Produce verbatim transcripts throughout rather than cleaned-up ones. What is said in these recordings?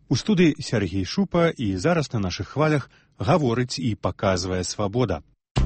У студыі Сергей Шупа, і зараз на нашых хвалях гаворыць і паказвае свабода.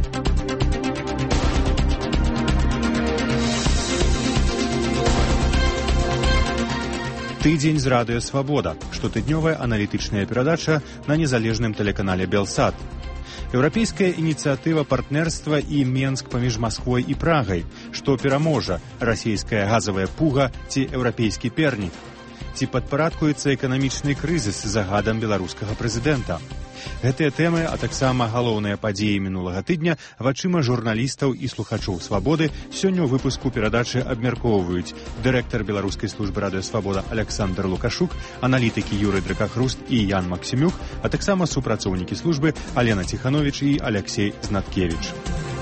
Тыдзень з радыё «Свабода» – штотыднёвая аналітычная перадача на незалежным тэлеканале «Белсат». Еўрапейская ініцыятыва партнерства і Менск паміж Масквой і Прагай, што пераможа расійская газавая пуга ці еўрапейскі пернік. Ці падпарадкуецца эканамічны крызіс загадам беларускага прэзідэнта. Гэтыя тэмы, а таксама галоўныя падзеі мінулага тыдня вачыма журналістаў і слухачоў «Свабоды» сёння ў выпуску перадачы абмяркоўваюць дырэктар беларускай службы радыё «Свабода» Александр Лукашук, аналітыкі Юрый Дракахруст і Ян Максімюк, а таксама супрацоўнікі службы Алена Ціхановіч і Алексей Знаткевіч.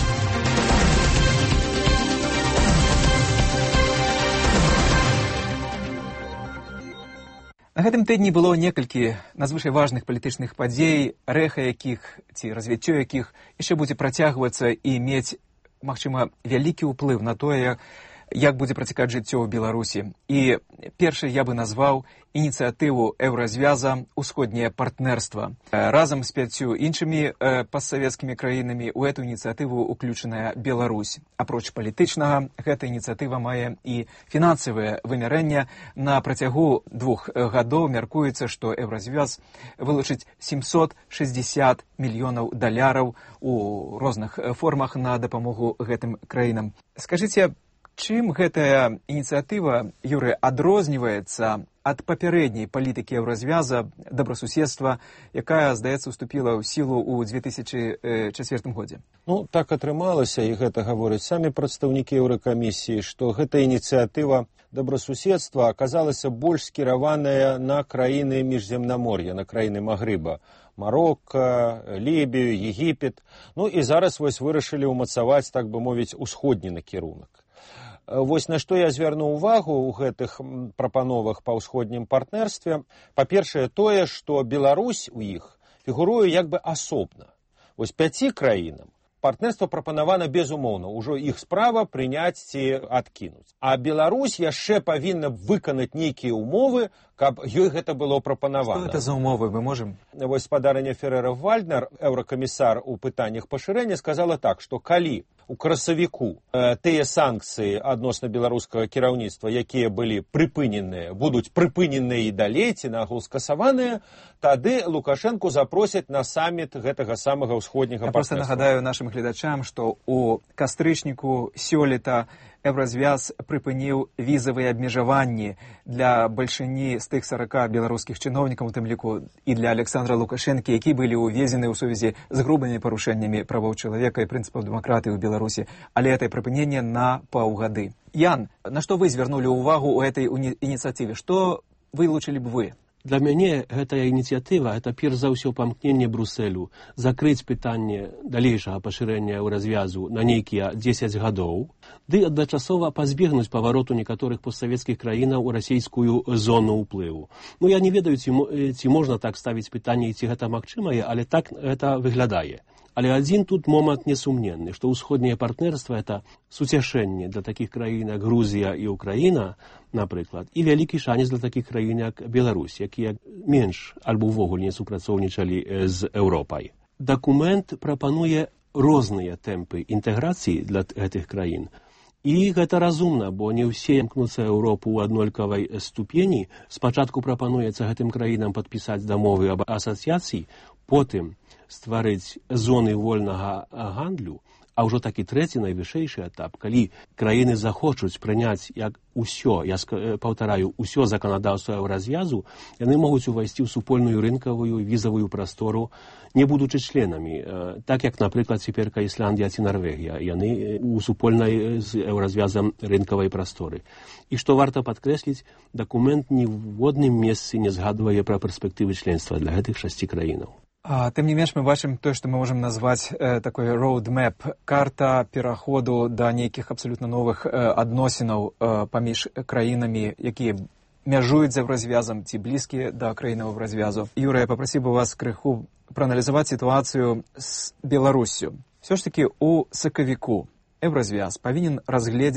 На гэтым тыдні было некалькі надзвычай важных палітычных падзей, рэха якіх ці развіццё якіх яшчэ будзе працягвацца і мець, магчыма, вялікі ўплыў на тое, як будзе працякаць жыццё ў Беларусі. І першы я бы назваў ініцыятыву еўразвяза «Усходняе партнерства». Разам з пяццю іншымі постсавецкімі краінамі ў эту ініцыятыву уключаная Беларусь. Апроч палітычнага, гэта ініцыятыва мае і фінансавае вымярэнне. На працягу двух гадоў мяркуецца, што еўразвяз вылучыць сямьсот шэсцьдзесят мільёнаў даляраў у розных формах на дапамогу гэтым краінам. Скажыце, чым гэтая ініцыятыва, Юры, адрозніваецца ад папярэдняй палітыкі еўразвяза добрасуседства, якая, здаецца, уступіла ў сілу ў две тысячы чацвёртым годзе? Ну, так атрымалася, і гэта гавораць самі прадстаўнікі Еўракамісіі, што гэта ініцыятыва добрасуседства аказалася больш скіраваная на краіны міжземнамор'я, на краіны Магрыба. Марокко, Лібію, Егіпет. Ну і зараз вось вырашылі ўмацаваць, так бы мовіць, усходні накірунак. Вось на што я звярну ўвагу ў гэтых прапановах па ўсходнім партнерстве. Па-першае, тое, што Беларусь у іх фігуруе як бы асобна. Вось пяці краінам партнерства прапанавана безумоўна, ужо іх справа прыняць ці адкінуць. А Беларусь яшчэ павінна выканаць нейкія ўмовы, каб ёй гэта было прапанавана. Што гэта за ўмовы, мы можам? Вось спадарыня Феррера-Вальднер, еўракамісар у пытаннях пашырэння, сказала так, што калі у красавіку э, тыя санкцыі адносна беларускага кіраўніцтва, якія былі прыпыненыя, будуць прыпыненыя і далей, ці нагул скасаваныя, тады Лукашэнку запросяць на саміт гэтага самага ўсходняга партнерства. Я проста нагадаю нашым гледачам, што у кастрычніку сёлета еўразвяз прыпыніў візавыя абмежаванні для бальшыні з тых сарака беларускіх чыноўнікаў, у тым ліку і для Александра Лукашэнкі, які былі ўвезены ў сувязі з грубымі парушэннямі правоў чалавека і прынцыпаў дэмакратыі ў Беларусі, але гэта прыпыненне на паўгады. Ян, на што вы звярнулі ўвагу ў этой ініцыятыве? Што вылучылі б вы? Для мяне гэтая ініцыятыва – это перш за ўсё памкненне Брусэлю закрыць пытанне далейшага пашырэння развязу на нейкія дзесяць гадоў, ды адначасова пазбегнуць павароту некаторых постсавецкіх краінаў у расійскую зону ўплыву. Ну, я не ведаю, ці, ці можна так ставіць пытанне, ці гэта магчымае, але так гэта выглядае. Але адзін тут момант несумненны, што ўсходняе партнерства – это суцяшэнне для такіх краін, як Грузія і Украіна, напрыклад, і вялікі шанец для такіх краін, як Беларусь, якія менш альбо ўвогуле не супрацоўнічалі з Еўропай. Дакумент прапануе розныя тэмпы інтэграцыі для гэтых краін. І гэта разумна, бо не ўсе імкнуцца Еўропу ў аднолькавай ступені. Спачатку прапануецца гэтым краінам падпісаць дамовы аб асацыяцыі, потым стварыць зоны вольнага гандлю, а ўжо такі трэці найвышэйшы этап, калі краіны захочуць прыняць як усё, я паўтараю, усё заканадаўства еўразвязу, яны могуць увайсці ў супольную рынкавую візавую прастору, не будучы членамі, так як, напрыклад, цяперка Ісландія ці Нарвегія, яны у супольнай з еўразвязам рынкавай прасторы. І што варта падкрэсліць, дакумент ні в одным месцы не згадвае пра перспектывы членства для гэтых шасці краінаў. А, тым не менш, мы бачым тое, што мы можам назваць э, такой roadmap, карта пераходу да нейкіх абсалютна новых э, адносінаў э, паміж краінамі, якія мяжуюць за развязам ці блізкія да краінаў развязу. Юра, я папрасіў бы вас крыху прааналізаваць сітуацыю з Беларуссю. Все ж таки у сакавіку еўразвяз павінен разгледзець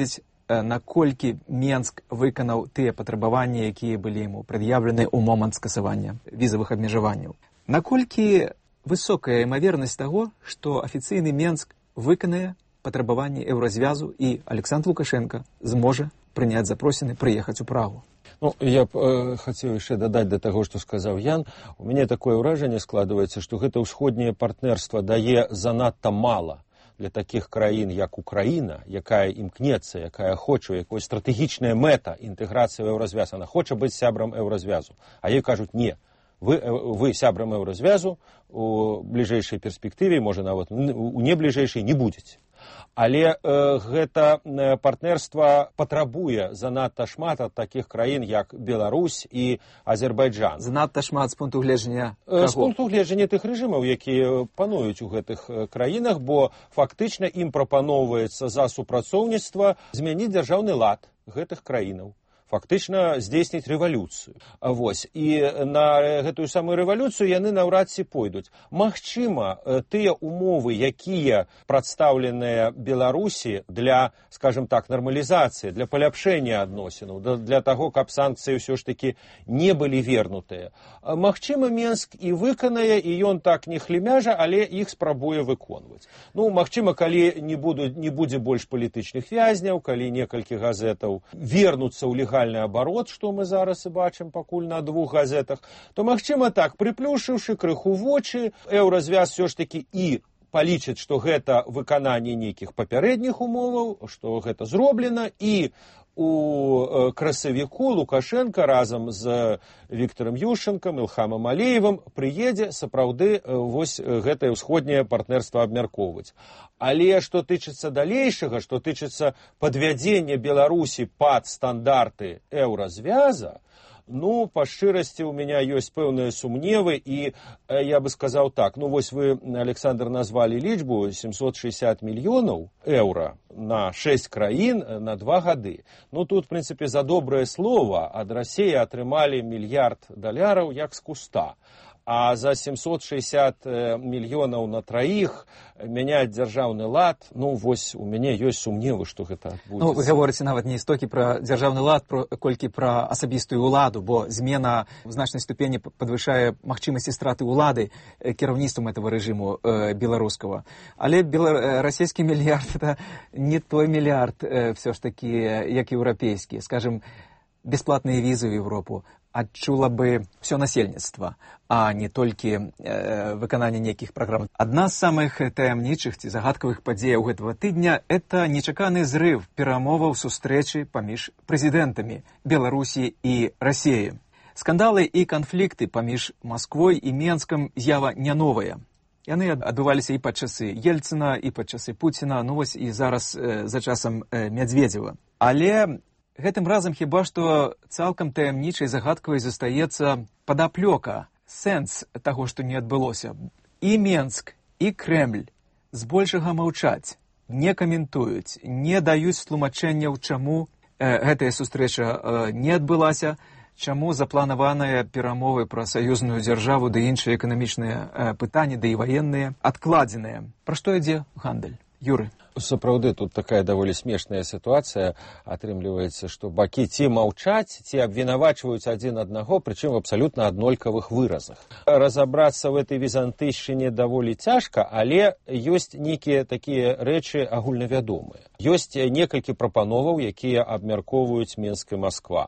наколькі Менск выканаў тыя патрабаванні, якія былі яму прад'яўлены ў момант скасавання візавых абмежаванняў. Наколькі высокая імавернасць таго, што афіцыйны Менск выканае патрабаванні еўразвязу і Александр Лукашенко зможа прыняць запросіны прыехаць у Прагу? Ну, я б э, хацеў яшчэ дадаць да таго, што сказаў Ян. У мяне такое ўражанне складваецца, што гэта ўсходняе партнерства дае занадта мала для такіх краін, як Украіна, якая імкнецца, якая хоча, якой стратэгічная мэта інтэграцыі ў еўразвяз. Она хоча быць сябрам еўразвязу. А ёй кажуць, не, вы, вы сябрам еўразвязу у бліжэйшай перспектыве, можа нават у небліжэйшай не будзеце. Але э, гэта партнерства патрабуе занадта шмат ад такіх краін, як Беларусь і Азербайджан. Занадта шмат з пункту гледжання каго? З пункту гледжання тых рэжымаў, якія пануюць у гэтых краінах, бо фактычна ім прапаноўваецца за супрацоўніцтва змяніць дзяржаўны лад гэтых краінаў. Фактычна здзейсніць рэвалюцыю. Вось. І на гэтую самую рэвалюцыю яны наўрад ці пойдуць. Магчыма, тыя умовы, якія прадстаўленыя Беларусі для, скажем так, нармалізацыі, для паляпшэння адносінаў, для таго, каб санкцыі ўсё ж такі не былі вернутыя. Магчыма, Менск і выканае, і ён так не хлімяжа, але іх спрабуе выконваць. Ну, магчыма, калі не, буду, не будзе больш палітычных вязняў, калі некалькі газетаў вернуцца ў легальнасць абарот, што мы зараз і бачым пакуль на двух газетах, то, магчыма, так, прыплюшыўшы крыху вочы, еўразвяз все ж такі і палічыць, што гэта выкананне нейкіх папярэдніх умоваў, што гэта зроблена, і у красавіку Лукашенко разам з Віктарам Ющенкам, Ілхамам Алеевым прыедзе сапраўды вось гэтае ўсходняе партнерства абмяркоўваць. Але што тычыцца далейшага, што тычыцца падвядзення Беларусі пад стандарты еўразвяза, ну, па шчырасці, у меня ёсць пэўныя сумневы, і я бы сказаў так, ну, вось вы, Александр, назвалі лічбу семьсот шестьдесят мільёнаў еўра на шэсць краін на два гады. Ну, тут, в прынцыпе, за добрае слова ад Расіі атрымалі мільярд даляраў як з куста. А за семьсот шестьдесят мільёнаў на траіх мяняць дзяржаўны лад, ну, вось у мяне ёсць сумневы, што гэта адбудзецца. Ну, вы гаворыце нават не стокі пра дзяржаўны лад, про, колькі пра асабістую ўладу, бо змена в значнай ступені падвышае магчымасці страты ўлады кіраўніцтвам этого рэжыму э, беларускага. Але бела... расійскі мільярд — это не той мільярд э, все ж такі, як еўрапейскі. Скажем, бесплатныя візы ў Европу адчула бы все насельніцтва, а не толькі э, выкананне нейкіх праграм. Адна з самых таямнічых ці загадкавых падзеяў гэтага тыдня — это нечаканы зрыв перамоваў сустрэчы паміж прэзідэнтамі Беларусі і Расіі. Скандалы і канфлікты паміж Масквой і Менскам з'ява не новая. Яны адбываліся і пад часы Ельцына, і пад часы Пуціна, ну вось і зараз э, за часам э, Мядзведзева. Але гэтым разам хіба што цалкам таямнічай загадкавай застаецца падаплёка, сэнс таго, што не адбылося. І Менск, і Крэмль збольшага маўчаць, не каментуюць, не даюць тлумачэнняў, чаму э, гэтая сустрэча э, не адбылася, чаму запланаваныя перамовы пра саюзную дзяржаву ды іншыя эканамічныя э, пытанні, да і ваенныя, адкладзеныя. Пра што ідзе гандаль? Юры. Сапраўды, тут такая даволі смешная сітуацыя атрымліваецца, што бакі ці маўчаць, ці абвінавачваюць адзін аднаго, прычым в абсалютна аднолькавых выразах. Разабрацца в этой візантыйшчыне даволі цяжка, але ёсць нейкія такія рэчы агульнавядомыя. Ёсць некалькі прапановаў, якія абмяркоўваюць Менск і Масква.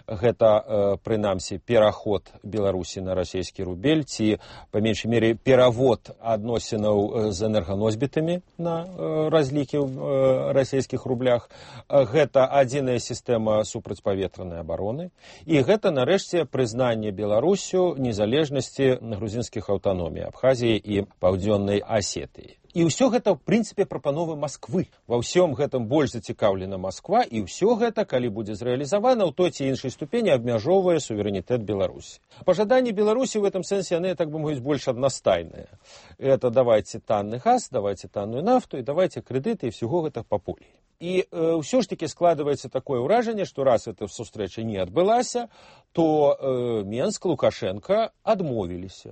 Гэта, прынамсі, пераход Беларусі на расійскі рубель, ці, па меншай мере, перавод адносінаў з энерганосьбітамі на разлікі ў расійскіх рублях. Гэта адзіная сістэма супрацьпаветранай абароны. І гэта, нарэшце, прызнанне Беларусю незалежнасці грузінскіх аўтаномій Абхазіі і Паўдзённай Асетыі. І ўсё гэта, в прынцыпе, прапановы Масквы. Ва ўсём гэтым больш зацікаўлена Масква, і ўсё гэта, калі будзе зрэалізавана, ў той ці іншай ступені абмяжоўвае суверэнітэт Беларусі. Пажаданні Беларусі в этом сэнсе, яны, так бы мовіць, больш аднастайныя. Это давайте танны газ, давайте танную нафту, і давайте крэдыты, і ўсяго гэта па полі. І э, ўсё ж таки складваецца такое ўражанне, што раз эта сустрэча не адбылася, то э, Менск, Лукашенко адмовіліся.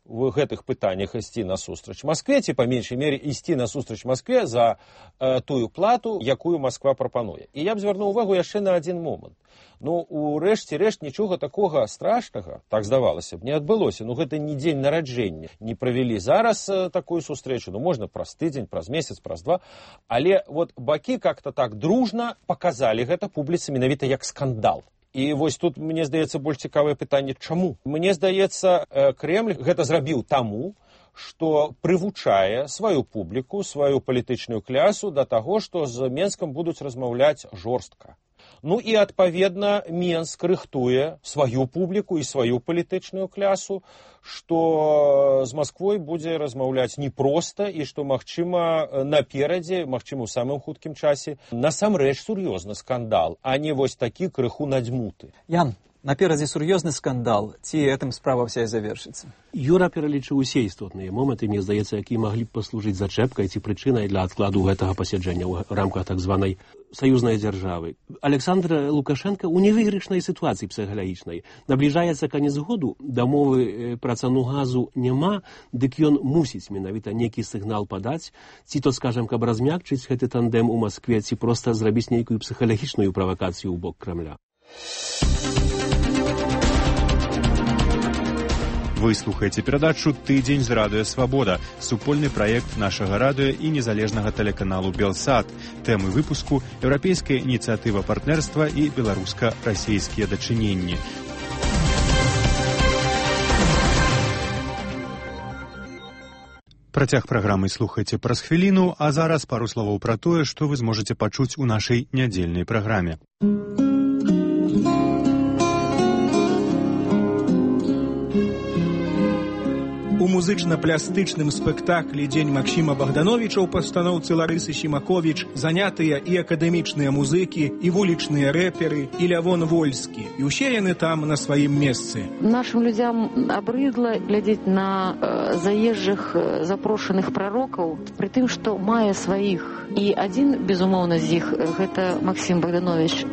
в гэтых пытаннях ісці насустрач Маскве, ці, па меншай мере, ісці насустрач Маскве за э, тую плату, якую Масква прапануе. І я б звярнуў увагу яшчэ на адзін момант. Ну, у рэшце рэшт нічога такога страшнага, так здавалася б, не адбылося. Ну, гэта не дзень нараджэння. Не правялі зараз э, такую сустрэчу, ну, можна праз тыдзень, праз месяц, праз два. Але вот бакі как-то так дружна паказалі гэта публіцы менавіта як скандал. І вось тут, мне здаецца, больш цікавае пытанне, чаму? Мне здаецца, Кремль гэта зрабіў таму, што прывучае сваю публіку, сваю палітычную клясу да таго, што з Менскам будуць размаўляць жорстка. Ну і, адпаведна, Менск рыхтуе сваю публіку і сваю палітычную клясу, што з Масквой будзе размаўляць непроста і што, магчыма, наперадзе, магчыма, у самым хуткім часе, насамрэч сур'ёзны скандал, а не вось такі крыху надзьмуты. Ян, наперадзе сур'ёзны скандал, ці гэтым справа вся і завершыцца? Юра пералічыў усе істотныя моманты, мне здаецца, якія маглі б паслужыць зачэпкай ці прычынай для адкладу гэтага пасяджэння ў рамках так званай саюзнай дзяржавы. Александр Лукашенко ў невыйгрышнай сітуацыі псіхалагічнай. Набліжаецца канец году, дамовы пра цану газу няма, дык ён мусіць менавіта нейкі сігнал падаць, ці то, скажам, каб размякчыць гэты тандем у Маскве, ці проста зрабіць нейкую псіхалагічную правакацыю ў бок Крамля. Вы слухаеце перадачу «Тыдзень з радыё Свабода», супольны праект нашага радыё і незалежнага тэлеканалу «Белсат». Тэмы выпуску – еўрапейская ініцыятыва партнерства і беларуска-расійскія дачыненні. Працяг праграмы слухайце праз хвіліну, а зараз пару словаў пра тое, што вы зможаце пачуць у нашай нядзельнай праграме. У музычна-плястычным спектаклі «Дзень Максіма Богдановича» ў пастаноўцы Ларысы Сімаковіч занятыя і акадэмічныя музыкі, і вулічныя рэперы, і Лявон Вольскі. І ўсе яны там на сваім месцы. Нашим людям абрыдла глядзець на э, заезжых э, запрошаных прарокаў, пры тым, што мае сваіх. І адзін, безумоўна, з іх – гэта Максім Богданович.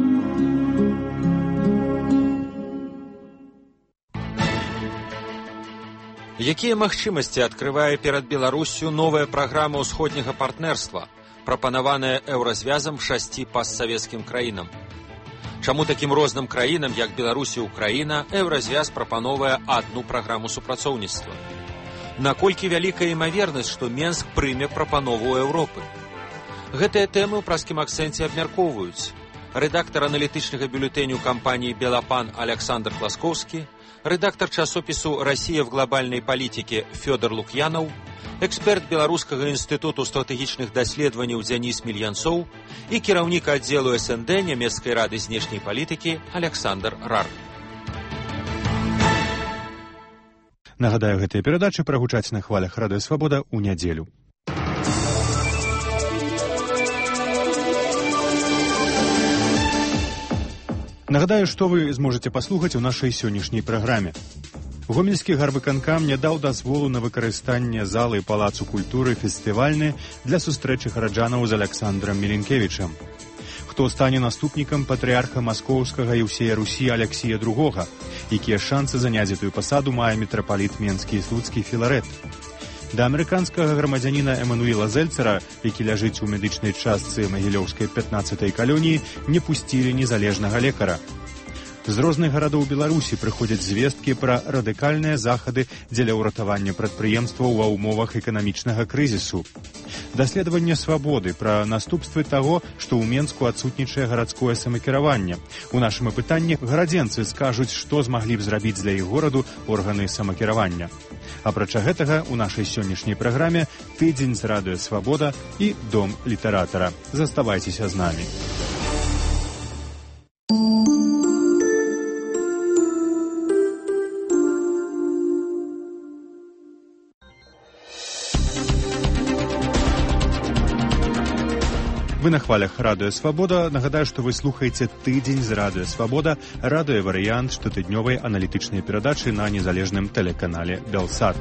Якія магчымасці адкрывае перад Беларуссю новая праграма ўсходняга партнерства, прапанаваная еўразвязам шасці пастсавецкім краінам? Чаму такім розным краінам, як Беларусь і Украіна, еўразвяз прапановвае адну праграму супрацоўніцтва? Наколькі вялікая імавернасць, што Менск прыме прапанову Еўропы? Гэтыя тэмы ў праскім акцэнце абмяркоўваюць рэдактар аналітычнага бюлетэню кампаніі «Белапан» Александр Класкоўскі, редактор часопису «Россия в глобальной политике» Федор Лукьянов, эксперт Белорусского института стратегичных даследований Денис Мильянцов и кіраўнік отделу эс эн дэ Немецкой рады знешней политики Александр Рар. Нагадаю, гэтыя перадачы прагучаць на хвалях радыё Свабода ў нядзелю. Нагадаю, што вы зможаце паслухаць у нашай сённяшняй праграме. Гомельскі гарвыканкам не даў дазволу на выкарыстанне залы Палацу культуры фестывальны для сустрэчы гараджанаў з Александрам Міленкевічам. Хто стане наступнікам патрыарха маскоўскага і ўсея Русі Алексія другога, якія шансы заняць гэтую пасаду мае мітрапаліт Менскі і Слуцкі Філарэт. Да амерыканскага грамадзяніна Эмануіла Зельцера, які ляжыць у медычнай частцы магілёўскай пятнаццатай калоніі, не пусцілі незалежнага лекара. З розных гарадоў Беларусі прыходзяць звесткі пра радыкальныя захады дзеля ўратавання прадпрыемстваў ва ўмовах эканамічнага крызісу. Даследаванне «Свабоды» пра наступствы таго, што ў Менску адсутнічае гарадское самакіраванне. У нашым апытанні гарадзенцы скажуць, што змаглі б зрабіць для іх гораду органы самакіравання. Апрача гэтага, у нашай сённяшняй праграме «Тыдзень з радыё Свабода» і «Дом літаратара». Заставайцеся з намі. Вы на хвалях радыё Свабода. Нагадаю, што вы слухаеце «Тыдзень з радыё Свабода», радыёварыянт штотыднёвай аналітычнай перадачы на незалежным тэлеканале «Белсат».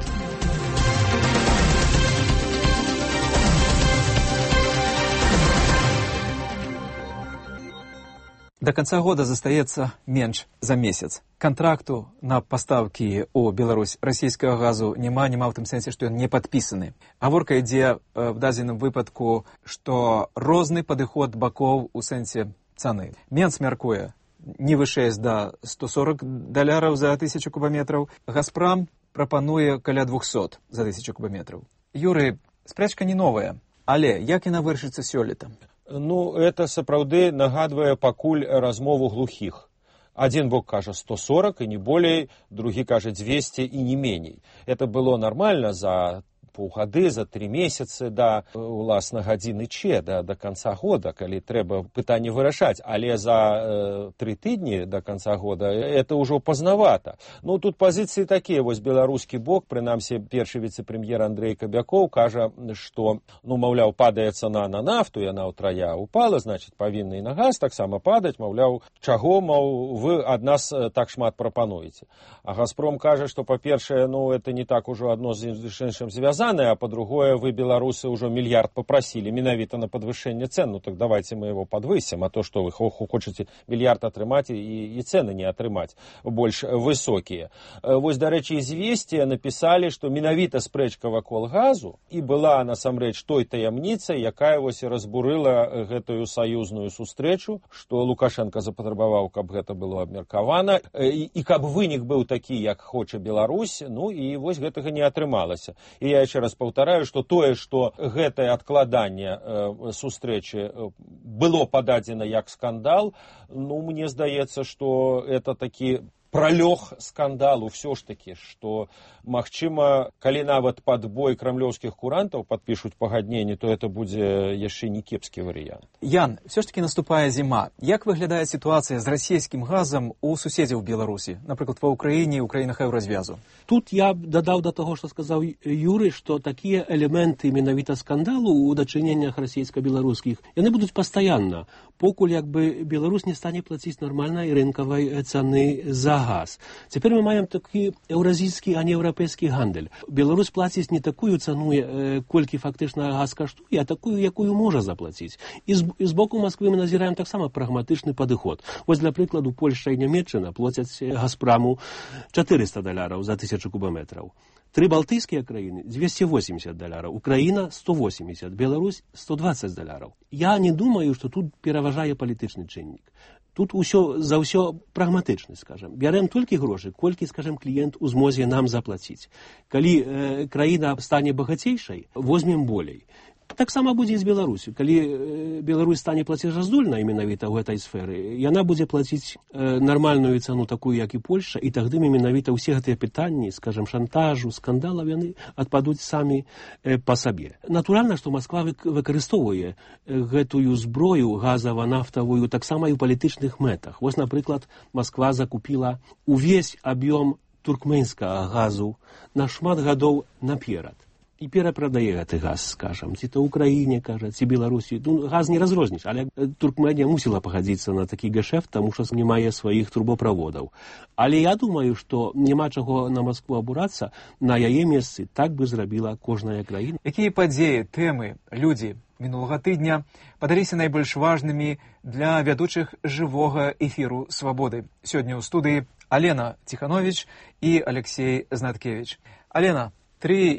До конца года застаецца менш за месяц. Контракту на поставки у Беларусь российского газу няма, няма в том сенсе, что он не подписаны. Гаворка ідзе в дадзеным выпадку, что розны падыход бакоў у сенсе цаны. Менц мяркуе не вышэй за сто сорок даляраў за тысячу кубометраў. Газпром прапануе каля двухсот за тысячу кубометраў. Юрый, спрэчка не новая, але як яна вырашыцца сёлета? Ну, это сапраўды нагадвае пакуль размову глухіх. Один бок кажа сто сорок и не болей, другі кажа двести и не меней. Это было нормально за паўгады, за три месяцы да уласна гадзіны че, да, до конца года, калі трэба пытанне вырашаць. Але за э, три тыдні до конца года это ўжо пазнавата. Ну, тут пазіцыі такія. Вось беларускі бок, прынамсі першы віцэ-прэм'ер Андрей Кабякоў кажа, што, ну, маўляў, падае цана на нафту, яна ўтрая упала, значит, павінна і на газ таксама падаць, маўляў, чаго, маў, вы ад нас так шмат прапануеце. А Газпром кажа, што, па-першае, ну, это не так ужо адно з іншым звязана, а по-другое, вы, белорусы, уже миллиард попросили менавіта на подвышение цен, ну так давайте мы его подвысим, а то, что вы хочете миллиард атрымаць и, и цены не атрымаць больш высокие. Вось, дарэчы, известия написали, что менавіта спрэчка вакол газу и была насамрэч той таямніцай, якая вось разбурыла гэтую саюзную сустрэчу, что Лукашенко запатрабаваў, каб гэта было абмеркавана, и, и каб вынік быў такі, як хоча Беларусь, ну и вось гэтага не атрымалася. И я еще раз повторяю, что тое, что гэтае адкладанне э, сустрэчы э, было пададзена як скандал, ну, мне здаецца, что это такі пролег скандалу все ж таки, что, магчыма, калі нават под бой крамлёўскіх курантаў подпишут пагадненне, то это будзе яшчэ не кепскі варыянт. Ян, все ж таки наступае зіма. Як выглядае ситуация с российским газом у суседзяў Беларусі, например, ва Украине и у краінах еўразвязу? Тут я дадаў до того, что сказал Юрий, что такие элементы менавіта скандалу у дачыненнях расійска-беларускіх, яны будуць пастаянна, покуль як бы Беларусь не стане плаціць нармальнай рынкавай цаны за газ. Цяпер мы маем такі еўразійскі, а не еўрапейскі гандаль. Беларусь плаціць не такую цану, колькі фактычна газ каштуе, а такую, якую можа заплаціць. І з, і з боку Москвы мы назіраем таксама прагматычны падыход. Вось, для прыкладу, Польшча і Нямецчына плацяць Газпраму чатырыста даляраў за тысячу кубометраў. Три балтыйскія краіны двести восемьдесят даляраў, Украіна сто восемьдесят, Беларусь сто двадцать даляраў. Я не думаю, што тут пераважае палітычны чыннік. Тут усё за ўсё прагматычна, скажем. Бярем толькі грошы, колькі, скажем, кліент у змозе нам заплаціць. Калі э, краіна стане багацейшай, возьмем болей. Таксама будзе і з Беларусю. Калі э, Беларусь стане плацежаздольнай менавіта ў гэтай сферы, яна будзе плаціць э, нармальную цану, такую, як і Польшча, і тагды менавіта ўсе гэтыя пытанні, скажем, шантажу, скандалаў, яны адпадуць самі э, па сабе. Натуральна, што Москва выкарыстоўвае э, гэтую зброю газава-нафтавую таксама і ў палітычных мэтах. Вось, напрыклад, Москва закупіла увесь аб'ём туркменскага газу на шмат гадоў наперад. І перапрадае гэты газ, скажам, ці то Украіне, кажа, ці Беларусі. Ну, газ не разрозніш, але Туркменія мусіла пагадзіцца на такі гешэфт, таму што не мае сваіх трубоправодаў. Але я думаю, што няма чаго на Москву абурацца, на яе месцы так бы зрабіла кожная краіна. Якія падзеі, тэмы, людзі мінулага тыдня падаліся найбольш важнымі для вядучых жывога эфіру «Свабоды»? Сёння ў студыі Алена Ціхановіч і Алексей Знаткевіч. Алена, Три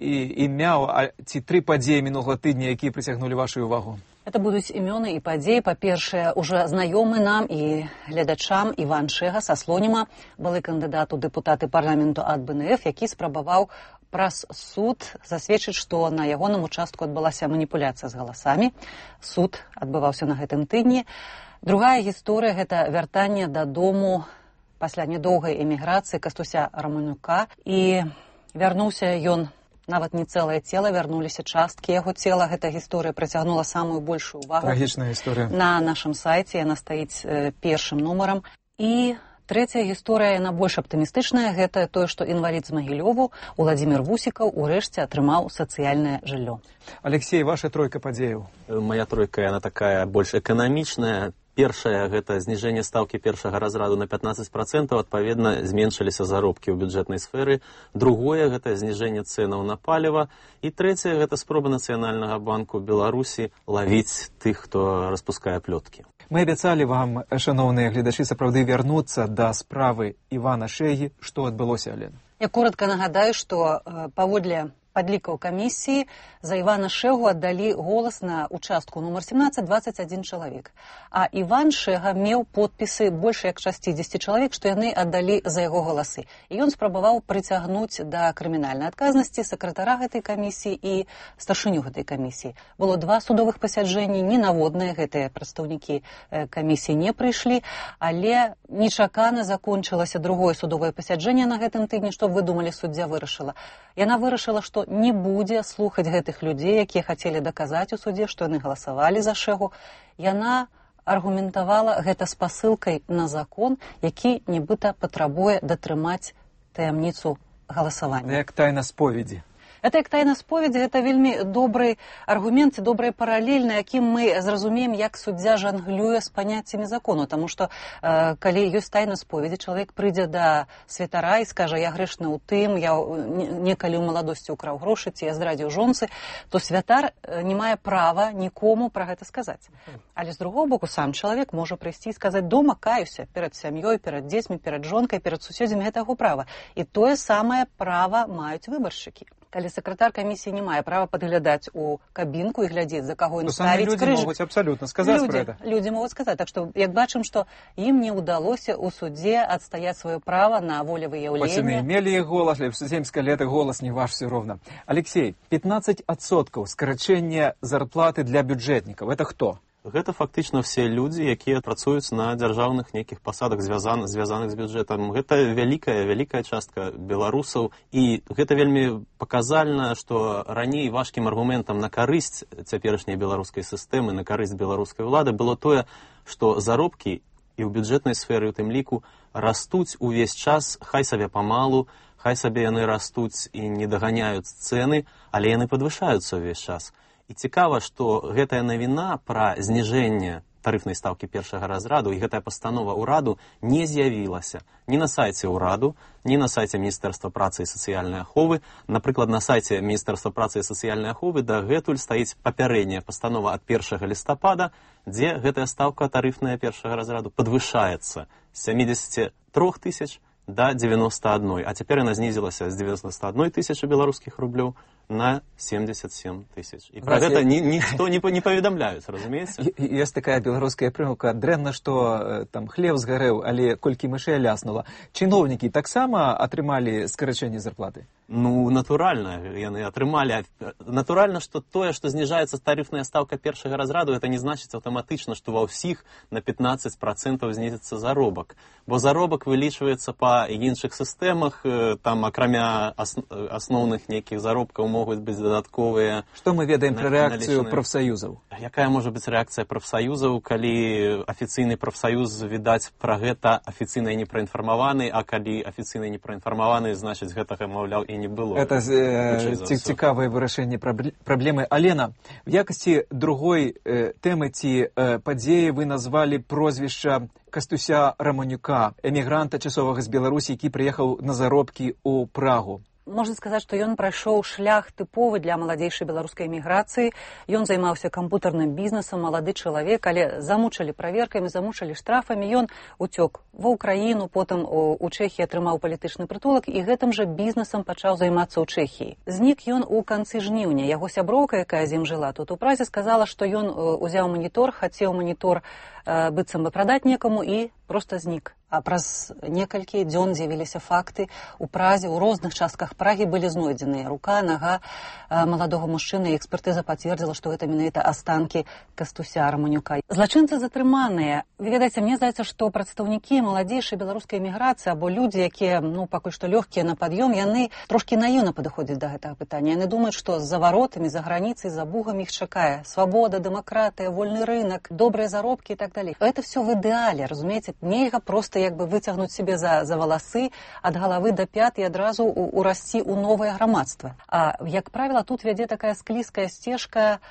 імя ці три падзеі мінулага тыдня, якія прыцягнулі вашу увагу? Это будуць імёны і падзеі. Па-першае, уже знаёмы нам і гледачам Іван Шэга са Слоніма, былы кандыдат у дэпутаты парламенту ад бэ эн эф, які спрабаваў праз суд засведчыць, што на ягоным участку адбылася маніпуляцыя з галасамі. Суд адбываўся на гэтым тыдні. Другая гісторыя – гэта вяртанне дадому пасля нядоўгай эміграцыі Кастуся Раманюка. І вярнуўся ён, нават не цэлае цела, вярнуліся часткі яго цела. Гэта гісторыя прыцягнула самую большую увагу. Трагічная гісторыя. На нашым сайце яна стаіць э, першым нумарам. І трэцяя гісторыя, яна больш аптымістычная, гэта тое, што інвалід з Магілёву, Уладзімір Вусікаў, урэшце атрымаў сацыяльнае жыллё. Алексей, ваша тройка падзеяў? Моя тройка, яна такая больш эканамічная. Першае, гэта зніжэнне стаўкі першага разраду на пятнаццаць процентаў, адпаведна, зменшыліся заробкі ў бюджэтнай сферы. Другое, гэта зніжэнне цэнаў на паліва. І трэцяе, гэта спроба Нацыянальнага банку Беларусі лавіць тых, хто распускае плёткі. Мы абяцалі вам, шановныя гледачы, сапраўды вярнуцца да справы Івана Шэгі. Што адбылося, Алена? Я коротко нагадаю, што паводле падлікаў камісіі за Івана Шэгу аддалі голас на участку нумар семнаццаць дваццаць адзін чалавек. А Іван Шэга меў подпісы больш як шасцідзесят чалавек, што яны аддалі за яго галасы. І ён спрабаваў прыцягнуць да крымінальнай адказнасці сакратара гэтай камісіі і старшыню гэтай камісіі. Было два судовых пасяджэнні, ненаводныя гэтыя прадстаўнікі камісіі не прыйшлі, але нечакана закончылася другое судовае пасяджэнне на гэтым тыдні. Што вы думалі, суддзя вырашыла? Яна вырашыла, што не будзе слухаць гэтых людзей, якія хацелі даказаць у судзе, што яны галасавалі за Шэгу. Яна аргументавала гэта спасылкай на закон, які нібыта патрабуе датрымаць таямніцу галасавання. Як тайна споведзі. Это як тайна споведзі, гэта вельмі добры аргумент і добрая паралель, на якім мы зразумеем, як суддзя жанглюе з паняццямі закону. Таму што, э, калі ёсць тайна споведзі, чалавек прыйдзе да святара і скажа, я грэшны ў тым, я некалі ў маладосці ўкраў грошы, ці я здрадзіў жонцы, то святар не мае права нікому пра гэта сказаць. Але з другого боку, сам чалавек можа прыйсці і сказаць, дома каюся перад сям'ёй, перад дзецьмі, перад жонкай, перад суседзямі, гэта яго права. І тое самае права маюць выбаршчыкі. Калі сакратар камісіі не мае права падглядаць у кабінку і глядзець, за каго ён ставіць крыж. Людзі могуць абсалютна сказаць людзі, пра гэта. Людзі могуць сказаць. Так што, як бачым, што ім не ўдалося ў судзе адстаяць сваё права на волевыяўленне. Хоць яны мелі іх голас, але земскае лета голас не ваш все роўна. Алексей, пятнаццаць адсоткаў скарачэння зарплаты для бюджэтнікаў. Это хто? Гэта фактычна ўсе людзі, якія працуюць на дзяржаўных нейкіх пасадах, звязаных, звязаных з бюджэтам. Гэта вялікая, вялікая частка беларусаў. І гэта вельмі паказальна, што раней важкім аргументам на карысць цяперашняй беларускай сістэмы, на карысць беларускай ўлады было тое, што заробкі і ў бюджэтнай сферы, у тым ліку, растуць увесь час, хай сабе памалу, хай сабе яны растуць і не даганяюць цэны, але яны падвышаюцца ўвесь час. І цікава, што гэтая навіна пра зніжэнне тарыфнай стаўкі першага разраду і гэтая пастанова ўраду не з'явілася ні на сайце ўраду, ні на сайце Міністэрства працы і сацыяльнай аховы. Напрыклад, на сайце Міністэрства працы і сацыяльнай аховы дагэтуль стаіць папярэдняя пастанова ад першага лістапада, дзе гэтая стаўка тарыфная першага разраду падвышаецца з сямідзесяці трох тысяч да дзевяноста адной, а цяпер яна знізілася з дзевяноста адной тысячы беларускіх рублёў на семьдесят семь тысяч. І пра гэта ні, ніхто не, не паведамляюць, разумееце? Ёсць такая беларуская прымаўка, дрэнна, што там хлеб згарэў, але колькі мышэй ляснула. Чыноўнікі таксама атрымалі скарачэнне зарплаты? Ну, натуральна, яны атрымалі. Натуральна, што тое, што зніжаецца тарыфная стаўка першага разраду, это не значыць аўтаматычна, што ва ўсіх на пятнаццаць процентаў знізіцца заробак. Бо заробак вылічваецца па іншых сістэмах, там акрамя асноўных нейкіх заробкаў могуць быць дадатковыя. Што мы ведаем пра рэакцыю прафсаюзаў? Якая можа быць рэакцыя прафсаюзаў, калі афіцыйны прафсаюз, відаць, пра гэта афіцыйна не праінфармаваны, а калі афіцыйна не праінфармаваны, значыць, гэтага, маўляў, і не было. Это э, цікавае вырашэнне праблемы. Алена, в якасці другой э, тэмы ці э, падзеі вы назвалі прозвішча Кастуся Раманюка, эмігранта часовага з Беларусі, які прыехаў на заробкі ў Прагу. Можна сказаць, што ён прайшоў шлях тыповы для маладзейшай беларускай эміграцыі. Ён займаўся кампутарным бізнесам, малады чалавек, але замучылі праверкамі, замучылі штрафамі. Ён уцёк ва ўкраіну, потым у Чэхіі атрымаў палітычны прытулак і гэтым жа бізнесам пачаў займацца ў Чэхіі. Знік ён у канцы жніўня. Яго сяброўка, якая з ім жыла тут у Празе, сказала, што ён узяў манітор, хацеў манітор быццам бы прадаць некаму і проста знік. А праз некалькі дзён з'явіліся факты. У Празе, у розных частках Прагі былі знойдзеныя рука, нага маладога мужчыны, і экспертыза пацвердзіла, што гэта менавіта астанкі Кастуся Раманюка. Злачынцы затрыманыя. Вы ведаеце, мне здаецца, што прадстаўнікі маладзейшай беларускай эміграцыі або людзі, якія, ну, пакуль што лёгкія на пад'ём, яны трошкі наіўна падыходзяць да гэтага пытання. Яны думаюць, што за варотамі, за граніцай, за бугамі іх чакае свабода, дэмакратыя, вольны рынак, добрыя заробкі і так далей. Гэта все в ідэале, разумееце? Нельга проста як бы выцягнуць себе за, за валасы ад галавы да пят і адразу урасці ў новае грамадства. А, як правіла, тут вядзе такая склізкая сцежка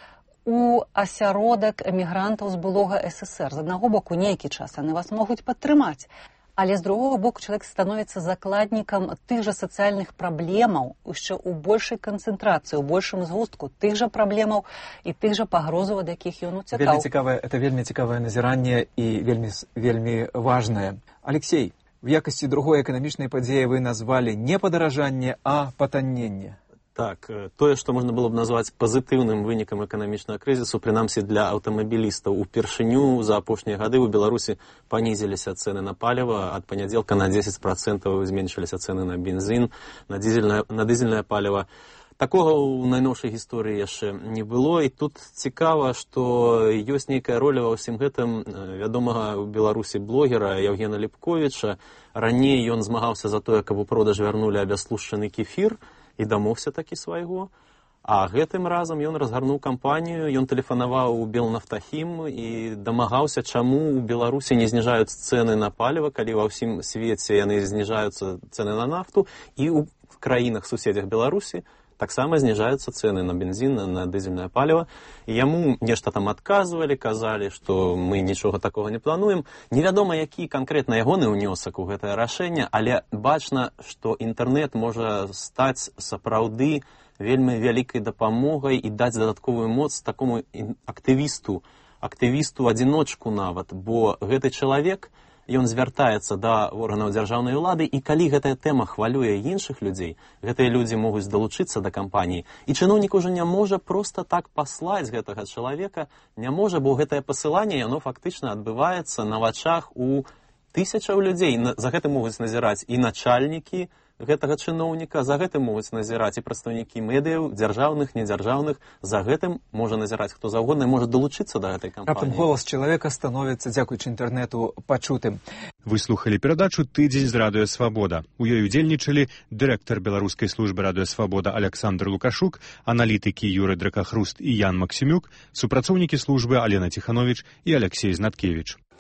у асяродак эмігрантаў з былога эс эс эр. З аднаго боку, нейкі час яны вас могуць падтрымаць, але з другога боку чалавек становіцца закладнікам тых жа сацыяльных праблемаў, яшчэ ў большай канцэнтрацыі, у большым згустку тых жа праблемаў і тых жа пагрозаў, ад якіх ён уцякаў. Вельмі цікавае, это вельмі цікавае назіранне і вельмі, вельмі важнае. Алексей, в якасці другой эканамічнай падзеі вы назвалі не падаражанне, а патанненне. Так, тое, што можна было б назваць пазітыўным вынікам эканамічнага крызісу, прынамсі для аўтамабілістаў, упершыню за апошнія гады ў Беларусі панізіліся цэны на паліва, ад панядзелка на дзесяць працэнтаў зменшыліся цэны на бензін, на дызельнае, на дызельнае паліва. Такога ў найноўшай гісторыі яшчэ не было, і тут цікава, што ёсць нейкая роля ва ўсім гэтым вядомага ў Беларусі блогера Яўгена Ліпковіча. Раней ён змагаўся за тое, каб у продаж вярнулі абяслушчаны кефір, і дамогся такі свайго. А гэтым разам ён разгарнуў кампанію, ён тэлефанаваў у Белнафтахім і дамагаўся, чаму ў Беларусі не зніжаюцца цэны на паліва, калі ва ўсім свеце яны зніжаюцца цэны на нафту, і ў краінах суседзях Беларусі таксама зніжаюцца цэны на бензін, на дызельнае паліва. І яму нешта там адказвалі, казалі, што мы нічога такога не плануем. Невядома, які канкрэтна ягоны ўнёсак у гэтае рашэнне, але бачна, што інтэрнэт можа стаць сапраўды вельмі вялікай дапамогай і даць дадатковую моц такому актывісту, актывісту-адзіночку нават, бо гэты чалавек, ён звяртаецца да органаў дзяржаўнай улады, і калі гэтая тэма хвалюе іншых людзей, гэтыя людзі могуць далучыцца да кампаніі, і чыноўнік ужо не можа проста так паслаць гэтага чалавека, не можа, бо гэтае пасыланне, яно фактычна адбываецца на вачах у тысячаў людзей. За гэтым могуць назіраць і начальнікі гэтага чыноўніка, за гэтым могуць назіраць і прадстаўнікі медыяў, дзяржаўных, недзяржаўных, за гэтым можа назіраць хто заўгодна і можа далучыцца да гэтай кампаніі. Раптам голас чалавека становіцца, дзякуючы інтэрнэту, пачутым. Вы слухалі перадачу «Тыдзень з Радыё Свабода». У ёй удзельнічалі дырэктар беларускай службы Радыё Свабода Александр Лукашук, аналітыкі Юры Дракахруст і Ян Максімюк, супрацоўнікі службы Алена Ціхановіч і Алексей Знаткевіч.